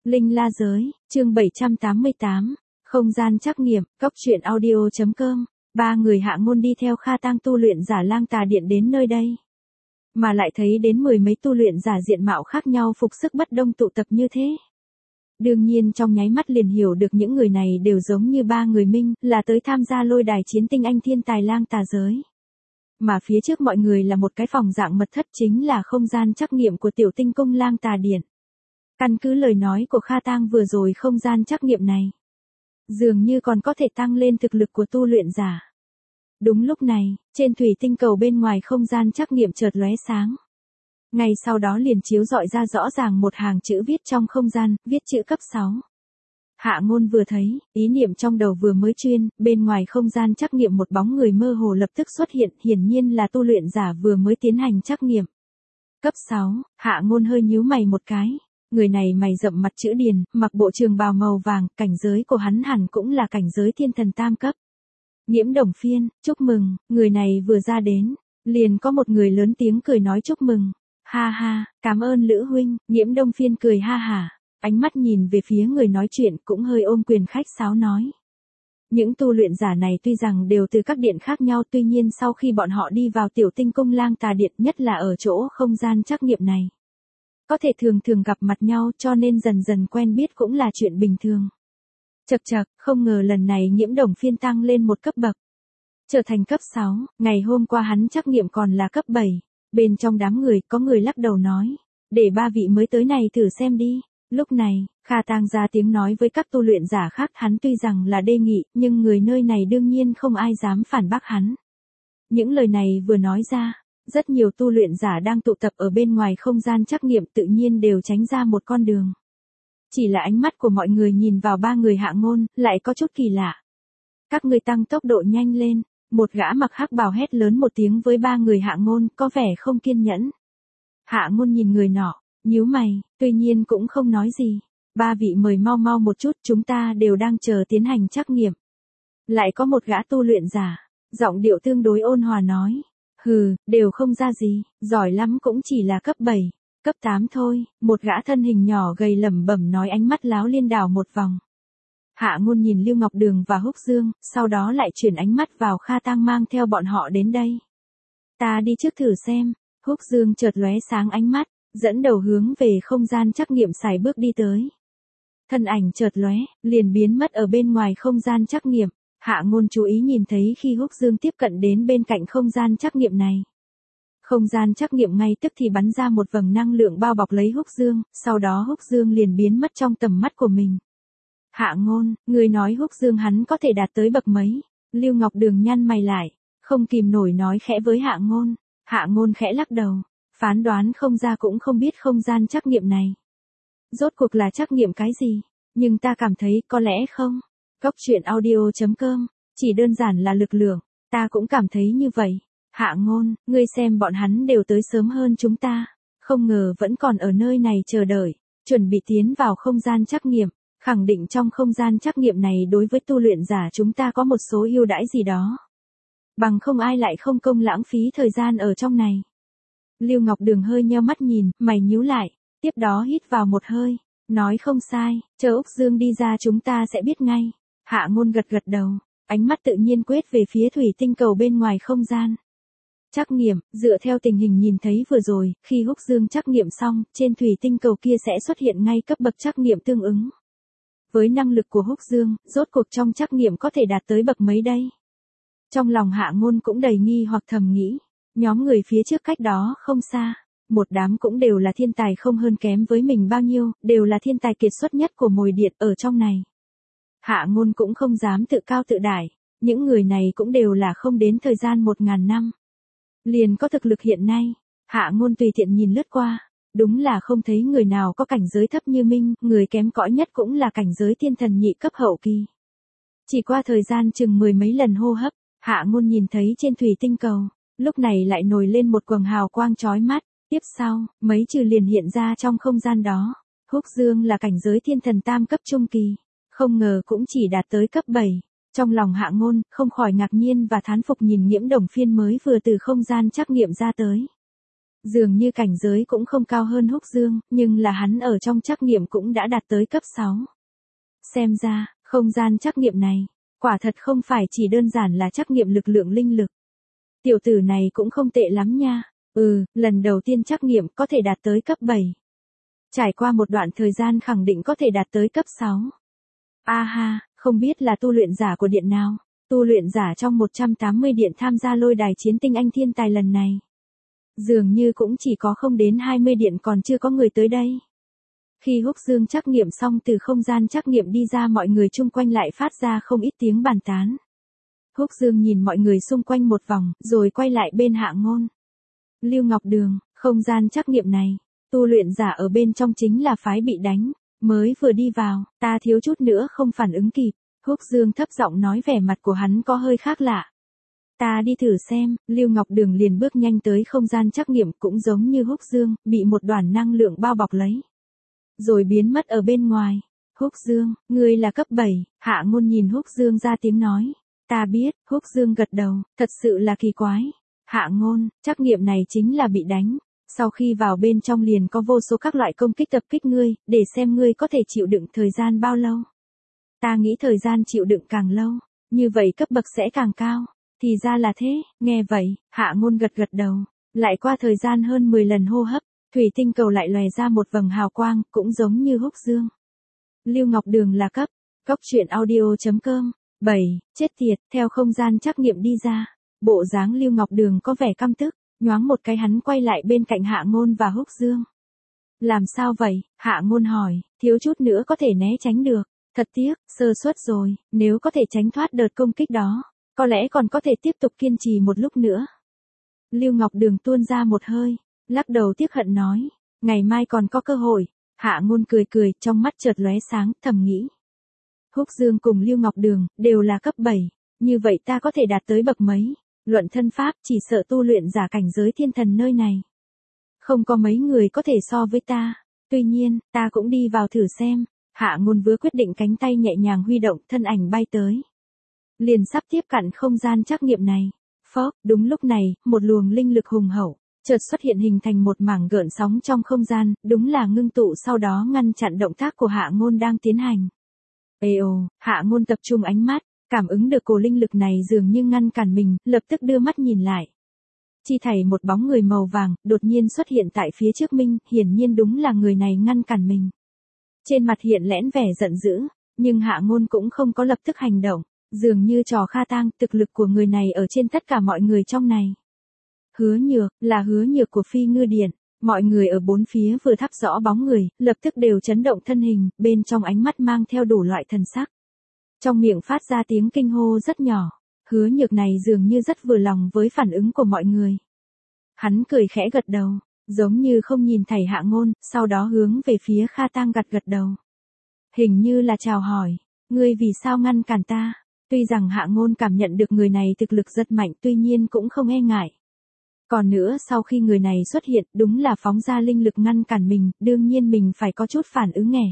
Linh La Giới, chương 788, không gian trắc nghiệm, cốc truyện audio.com, ba người Hạ Ngôn đi theo Kha Tang tu luyện giả Lang Tà Điện đến nơi đây. Mà lại thấy đến mười mấy tu luyện giả diện mạo khác nhau phục sức bất đông tụ tập như thế. Đương nhiên trong nháy mắt liền hiểu được những người này đều giống như ba người Minh, là tới tham gia lôi đài chiến tinh anh thiên tài Lang Tà Giới. Mà phía trước mọi người là một cái phòng dạng mật thất, chính là không gian trắc nghiệm của tiểu tinh cung Lang Tà Điện. Căn cứ lời nói của Kha Tang vừa rồi, không gian trắc nghiệm này dường như còn có thể tăng lên thực lực của tu luyện giả. Đúng lúc này, trên thủy tinh cầu bên ngoài không gian trắc nghiệm chợt lóe sáng. Ngay sau đó liền chiếu rọi ra rõ ràng một hàng chữ viết trong không gian, viết chữ cấp 6. Hạ Ngôn vừa thấy, ý niệm trong đầu vừa mới chuyên, bên ngoài không gian trắc nghiệm một bóng người mơ hồ lập tức xuất hiện, hiển nhiên là tu luyện giả vừa mới tiến hành trắc nghiệm. Cấp 6, Hạ Ngôn hơi nhíu mày một cái. Người này mày rậm mặt chữ điền, mặc bộ trường bào màu vàng, cảnh giới của hắn hẳn cũng là cảnh giới thiên thần tam cấp. Nhiễm Đồng Phiên, chúc mừng, người này vừa ra đến, liền có một người lớn tiếng cười nói chúc mừng. Ha ha, cảm ơn Lữ huynh, Nhiễm Đông Phiên cười ha hả, ánh mắt nhìn về phía người nói chuyện cũng hơi ôm quyền khách sáo nói. Những tu luyện giả này tuy rằng đều từ các điện khác nhau, tuy nhiên sau khi bọn họ đi vào tiểu tinh cung Lang Tà Điện, nhất là ở chỗ không gian trắc nghiệm này, có thể thường thường gặp mặt nhau, cho nên dần dần quen biết cũng là chuyện bình thường. Chậc chậc, không ngờ lần này Nhiễm Đồng Phiên tăng lên một cấp bậc, trở thành cấp 6, ngày hôm qua hắn trắc nghiệm còn là cấp 7. Bên trong đám người, có người lắc đầu nói, để ba vị mới tới này thử xem đi. Lúc này, Kha Tang ra tiếng nói với các tu luyện giả khác, hắn tuy rằng là đề nghị, nhưng người nơi này đương nhiên không ai dám phản bác hắn. Những lời này vừa nói ra, rất nhiều tu luyện giả đang tụ tập ở bên ngoài không gian trắc nghiệm tự nhiên đều tránh ra một con đường. Chỉ là ánh mắt của mọi người nhìn vào ba người Hạ Ngôn, lại có chút kỳ lạ. Các ngươi tăng tốc độ nhanh lên, một gã mặc hắc bào hét lớn một tiếng với ba người Hạ Ngôn, có vẻ không kiên nhẫn. Hạ Ngôn nhìn người nọ, nhíu mày, tuy nhiên cũng không nói gì. Ba vị mời mau mau một chút, chúng ta đều đang chờ tiến hành trắc nghiệm. Lại có một gã tu luyện giả, giọng điệu tương đối ôn hòa nói. Hừ, đều không ra gì, giỏi lắm cũng chỉ là cấp 7, cấp 8 thôi, một gã thân hình nhỏ gầy lẩm bẩm nói, ánh mắt láo liên đảo một vòng. Hạ Ngôn nhìn Lưu Ngọc Đường và Húc Dương, sau đó lại chuyển ánh mắt vào Kha Tang mang theo bọn họ đến đây. Ta đi trước thử xem. Húc Dương chợt lóe sáng ánh mắt, dẫn đầu hướng về không gian trắc nghiệm sải bước đi tới. Thân ảnh chợt lóe, liền biến mất ở bên ngoài không gian trắc nghiệm. Hạ Ngôn chú ý nhìn thấy khi Húc Dương tiếp cận đến bên cạnh không gian trắc nghiệm này. Không gian trắc nghiệm ngay tức thì bắn ra một vầng năng lượng bao bọc lấy Húc Dương, sau đó Húc Dương liền biến mất trong tầm mắt của mình. Hạ Ngôn, người nói Húc Dương hắn có thể đạt tới bậc mấy? Lưu Ngọc Đường nhăn mày lại, không kìm nổi nói khẽ với Hạ Ngôn. Hạ Ngôn khẽ lắc đầu, phán đoán không ra, cũng không biết không gian trắc nghiệm này rốt cuộc là trắc nghiệm cái gì, nhưng ta cảm thấy có lẽ không. Cốc truyện audio.com, chỉ đơn giản là lực lượng, ta cũng cảm thấy như vậy. Hạ Ngôn, ngươi xem bọn hắn đều tới sớm hơn chúng ta, không ngờ vẫn còn ở nơi này chờ đợi, chuẩn bị tiến vào không gian trắc nghiệm, khẳng định trong không gian trắc nghiệm này đối với tu luyện giả chúng ta có một số ưu đãi gì đó. Bằng không ai lại không công lãng phí thời gian ở trong này. Lưu Ngọc Đường hơi nheo mắt nhìn, mày nhíu lại, tiếp đó hít vào một hơi, nói không sai, chờ Úc Dương đi ra chúng ta sẽ biết ngay. Hạ Ngôn gật gật đầu, ánh mắt tự nhiên quét về phía thủy tinh cầu bên ngoài không gian trắc nghiệm, dựa theo tình hình nhìn thấy vừa rồi, khi Húc Dương trắc nghiệm xong, trên thủy tinh cầu kia sẽ xuất hiện ngay cấp bậc trắc nghiệm tương ứng. Với năng lực của Húc Dương, rốt cuộc trong trắc nghiệm có thể đạt tới bậc mấy đây? Trong lòng Hạ Ngôn cũng đầy nghi hoặc thầm nghĩ, nhóm người phía trước cách đó không xa, một đám cũng đều là thiên tài không hơn kém với mình bao nhiêu, đều là thiên tài kiệt xuất nhất của mồi điện ở trong này. Hạ Ngôn cũng không dám tự cao tự đại, những người này cũng đều là không đến thời gian 1000 năm liền có thực lực hiện nay. Hạ Ngôn tùy tiện nhìn lướt qua, đúng là không thấy người nào có cảnh giới thấp như Minh, người kém cỏi nhất cũng là cảnh giới thiên thần nhị cấp hậu kỳ. Chỉ qua thời gian chừng 10 mấy lần hô hấp, Hạ Ngôn nhìn thấy trên thủy tinh cầu, lúc này lại nổi lên một quầng hào quang chói mắt, tiếp sau, mấy chữ liền hiện ra trong không gian đó. Húc Dương là cảnh giới thiên thần tam cấp trung kỳ, không ngờ cũng chỉ đạt tới cấp 7. Trong lòng Hạ Ngôn không khỏi ngạc nhiên và thán phục nhìn Nhiễm Đồng Phiên mới vừa từ không gian trắc nghiệm ra tới. Dường như cảnh giới cũng không cao hơn Húc Dương, nhưng là hắn ở trong trắc nghiệm cũng đã đạt tới cấp 6. Xem ra, không gian trắc nghiệm này, quả thật không phải chỉ đơn giản là trắc nghiệm lực lượng linh lực. Tiểu tử này cũng không tệ lắm nha. Lần đầu tiên trắc nghiệm có thể đạt tới cấp 7. Trải qua một đoạn thời gian khẳng định có thể đạt tới cấp 6. Không biết là tu luyện giả của điện nào. Tu luyện giả trong 180 điện tham gia lôi đài chiến tinh anh thiên tài lần này. Dường như cũng chỉ có không đến 20 điện còn chưa có người tới đây. Khi Húc Dương trắc nghiệm xong từ không gian trắc nghiệm đi ra, mọi người chung quanh lại phát ra không ít tiếng bàn tán. Húc Dương nhìn mọi người xung quanh một vòng, rồi quay lại bên Hạ Ngôn. Lưu Ngọc Đường, không gian trắc nghiệm này, tu luyện giả ở bên trong chính là phái bị đánh, mới vừa đi vào, ta thiếu chút nữa không phản ứng kịp. Húc Dương thấp giọng nói, vẻ mặt của hắn có hơi khác lạ. Ta đi thử xem. Lưu Ngọc Đường liền bước nhanh tới không gian trắc nghiệm, cũng giống như Húc Dương, bị một đoàn năng lượng bao bọc lấy. Rồi biến mất ở bên ngoài. Húc Dương, ngươi là cấp 7, Hạ Ngôn nhìn Húc Dương ra tiếng nói. Ta biết. Húc Dương gật đầu, thật sự là kỳ quái. Hạ Ngôn, trắc nghiệm này chính là bị đánh. Sau khi vào bên trong liền có vô số các loại công kích tập kích ngươi, để xem ngươi có thể chịu đựng thời gian bao lâu. Ta nghĩ thời gian chịu đựng càng lâu, như vậy cấp bậc sẽ càng cao. Thì ra là thế. Nghe vậy, Hạ Ngôn gật gật đầu. Lại qua thời gian hơn 10 lần hô hấp, thủy tinh cầu lại lòe ra một vầng hào quang, cũng giống như Húc Dương. Lưu Ngọc Đường là cấp. Truyện audio.com. 7. Chết tiệt. Theo không gian trắc nghiệm đi ra, bộ dáng Lưu Ngọc Đường có vẻ căm tức. Nhoáng một cái hắn quay lại bên cạnh Hạ Ngôn và Húc Dương. Làm sao vậy? Hạ Ngôn hỏi. Thiếu chút nữa có thể né tránh được. Thật tiếc, sơ suất rồi. Nếu có thể tránh thoát đợt công kích đó, có lẽ còn có thể tiếp tục kiên trì một lúc nữa. Lưu Ngọc Đường tuôn ra một hơi, lắc đầu tiếc hận nói. Ngày mai còn có cơ hội. Hạ Ngôn cười cười, trong mắt chợt lóe sáng, thầm nghĩ. Húc Dương cùng Lưu Ngọc Đường đều là cấp 7, như vậy ta có thể đạt tới bậc mấy? Luận thân pháp, chỉ sợ tu luyện giả cảnh giới thiên thần nơi này, không có mấy người có thể so với ta. Tuy nhiên, ta cũng đi vào thử xem. Hạ Ngôn vừa quyết định, cánh tay nhẹ nhàng huy động, thân ảnh bay tới. Liền sắp tiếp cận không gian trắc nghiệm này. Phốc, đúng lúc này, một luồng linh lực hùng hậu chợt xuất hiện, hình thành một mảng gợn sóng trong không gian, đúng là ngưng tụ, sau đó ngăn chặn động tác của Hạ Ngôn đang tiến hành. Hạ Ngôn tập trung ánh mắt, cảm ứng được cổ linh lực này dường như ngăn cản mình, lập tức đưa mắt nhìn lại. Chi thảy một bóng người màu vàng đột nhiên xuất hiện tại phía trước mình, hiển nhiên đúng là người này ngăn cản mình. Trên mặt hiện lẽn vẻ giận dữ, nhưng Hạ Ngôn cũng không có lập tức hành động, dường như trò kha tang, thực lực của người này ở trên tất cả mọi người trong này. Hứa Nhược, là Hứa Nhược của Phi Ngư Điện. Mọi người ở bốn phía vừa thắp rõ bóng người, lập tức đều chấn động thân hình, bên trong ánh mắt mang theo đủ loại thần sắc. Trong miệng phát ra tiếng kinh hô rất nhỏ. Hứa Nhược này dường như rất vừa lòng với phản ứng của mọi người. Hắn cười khẽ gật đầu, giống như không nhìn thấy Hạ Ngôn, sau đó hướng về phía Kha Tang gật gật đầu. Hình như là chào hỏi, ngươi vì sao ngăn cản ta? Tuy rằng Hạ Ngôn cảm nhận được người này thực lực rất mạnh, tuy nhiên cũng không e ngại. Còn nữa, sau khi người này xuất hiện, đúng là phóng ra linh lực ngăn cản mình, đương nhiên mình phải có chút phản ứng nghè.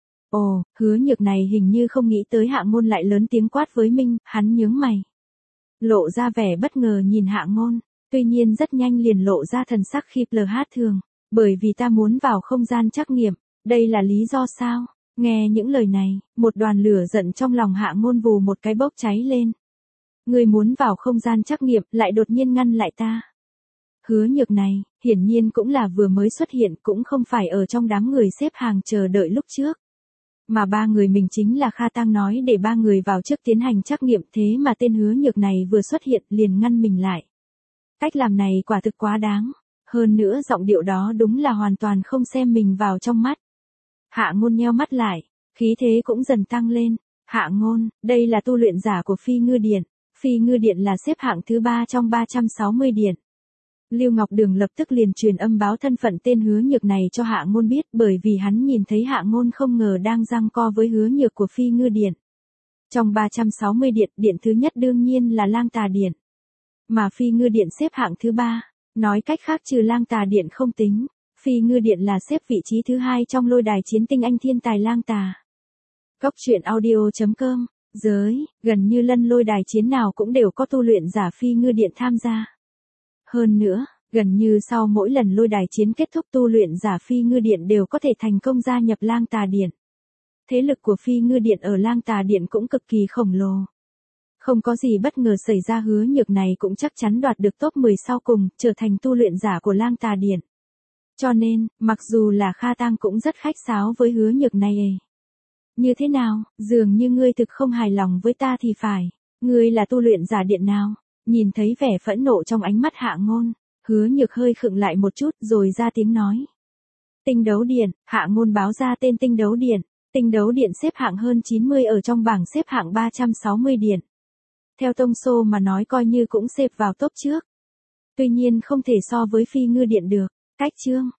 Hứa Nhược này hình như không nghĩ tới Hạ Ngôn lại lớn tiếng quát với mình, hắn nhướng mày, lộ ra vẻ bất ngờ nhìn Hạ Ngôn, tuy nhiên rất nhanh liền lộ ra thần sắc khiếp thường, bởi vì ta muốn vào không gian trắc nghiệm, đây là lý do sao? Nghe những lời này, một đoàn lửa giận trong lòng Hạ Ngôn vù một cái bốc cháy lên. Người muốn vào không gian trắc nghiệm, lại đột nhiên ngăn lại ta. Hứa Nhược này, hiển nhiên cũng là vừa mới xuất hiện, cũng không phải ở trong đám người xếp hàng chờ đợi lúc trước. Mà ba người mình chính là Kha Tang nói để ba người vào trước tiến hành trắc nghiệm, thế mà tên Hứa Nhược này vừa xuất hiện liền ngăn mình lại. Cách làm này quả thực quá đáng. Hơn nữa giọng điệu đó đúng là hoàn toàn không xem mình vào trong mắt. Hạ Ngôn nheo mắt lại, khí thế cũng dần tăng lên. Hạ Ngôn, đây là tu luyện giả của Phi Ngư Điện. Phi Ngư Điện là xếp hạng thứ 3 trong 360 điện. Lưu Ngọc Đường lập tức liền truyền âm báo thân phận tên Hứa Nhược này cho Hạ Ngôn biết, bởi vì hắn nhìn thấy Hạ Ngôn không ngờ đang giằng co với Hứa Nhược của Phi Ngư Điện. Trong 360 điện, điện thứ nhất đương nhiên là Lang Tà Điện. Mà Phi Ngư Điện xếp hạng thứ 3, nói cách khác trừ Lang Tà Điện không tính, Phi Ngư Điện là xếp vị trí thứ 2 trong lôi đài chiến tinh anh thiên tài Lang Tà. Truyện audio.com. Gần như lần lôi đài chiến nào cũng đều có tu luyện giả Phi Ngư Điện tham gia. Hơn nữa, Gần như sau mỗi lần lôi đài chiến kết thúc tu luyện giả Phi Ngư Điện đều có thể thành công gia nhập Lang Tà Điện. Thế lực của Phi Ngư Điện ở Lang Tà Điện cũng cực kỳ khổng lồ. Không có gì bất ngờ xảy ra, Hứa Nhược này cũng chắc chắn đoạt được top 10 sau cùng, trở thành tu luyện giả của Lang Tà Điện. Cho nên, mặc dù là Kha Tang cũng rất khách sáo với Hứa Nhược này. Như thế nào, dường như ngươi thực không hài lòng với ta thì phải. Ngươi là tu luyện giả điện nào? Nhìn thấy vẻ phẫn nộ trong ánh mắt Hạ Ngôn, Hứa Nhược hơi khựng lại một chút rồi ra tiếng nói. Tinh đấu điện. Hạ Ngôn báo ra tên tinh đấu điện. Tinh đấu điện xếp hạng hơn 90 ở trong bảng xếp hạng 360 điện. Theo thông số mà nói coi như cũng xếp vào top trước. Tuy nhiên không thể so với Phi Ngư Điện được. Cách chương.